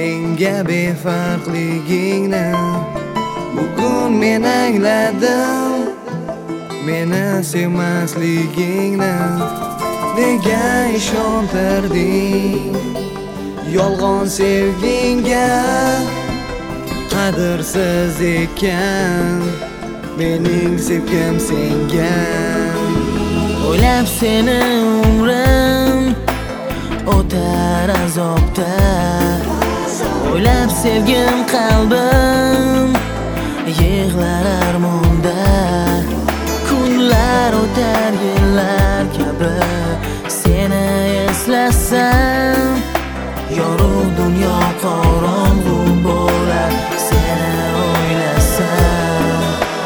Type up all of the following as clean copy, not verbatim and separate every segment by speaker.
Speaker 1: menga befarqligingni. Bugun men angladim meni sevmasligingni. Nega ishontirding yolg'on sevgingga? Qadrsiz ekan mening sevgim senga.
Speaker 2: O'ylab seni umrim o'tar azobda. O'ylab sevgim qalbim yig'lar armonda. Kunlar o'tar yillar kabi seni eslasam, yorug' dunyo qorong'u bo'lar seni o'ylasam.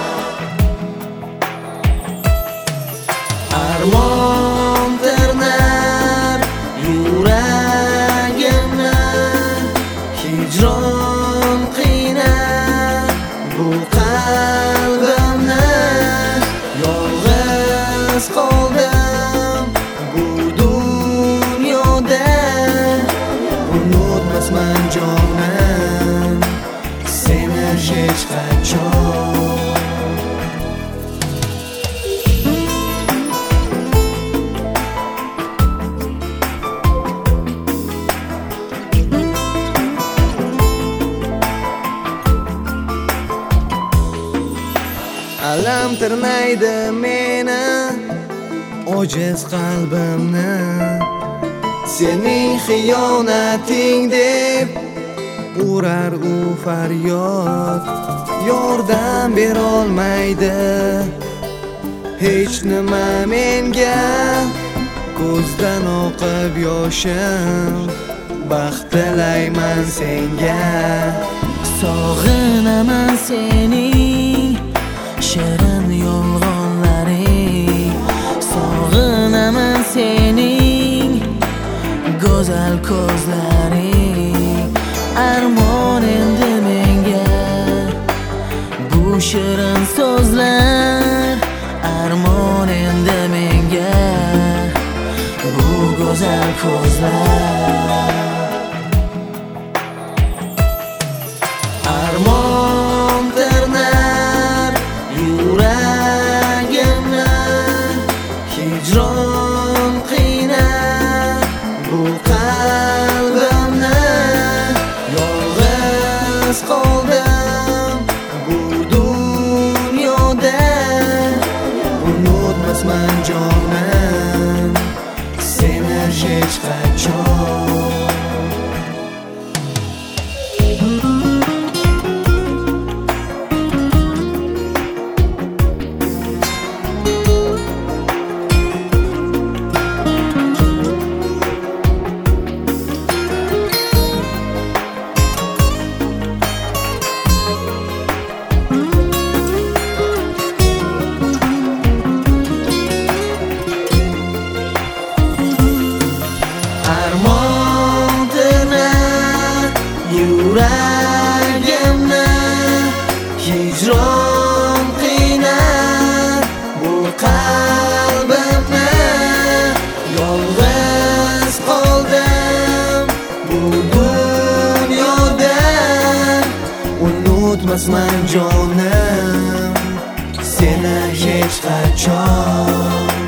Speaker 2: Armon tirnar yuragimni, hijron qiynar bu qalbimni. Yolg'iz qoldim bu dunyoda, unutmasman jonim seni hech qachon.
Speaker 1: Alam tirnaydi meni, ojiz qalbimni. Sening xiyonating deb urar u faryod. Yordam berolmaydi hech nima menga. Ko'zdan oqib yoshim, baxt tilayman senga.
Speaker 2: Sog'inaman sening shirin yolg'onlaring. Sog'inaman sening go'zal ko'zlaring. Armon endi menga bu shirin so'zlar. Armon endi menga bu go'zal ko'zlar. Armon tirnar yuragimni, hijron qiynar bu qalbimni. Yolg'iz qoldim bu dunyoda, unutmasman jonim seni hech qachon. Armon tirnar yuragimni, hijron qiynar bu qalbimni. Yolg'iz qoldim bu dunyoda,
Speaker 1: unutmasman jonim seni hech qachon.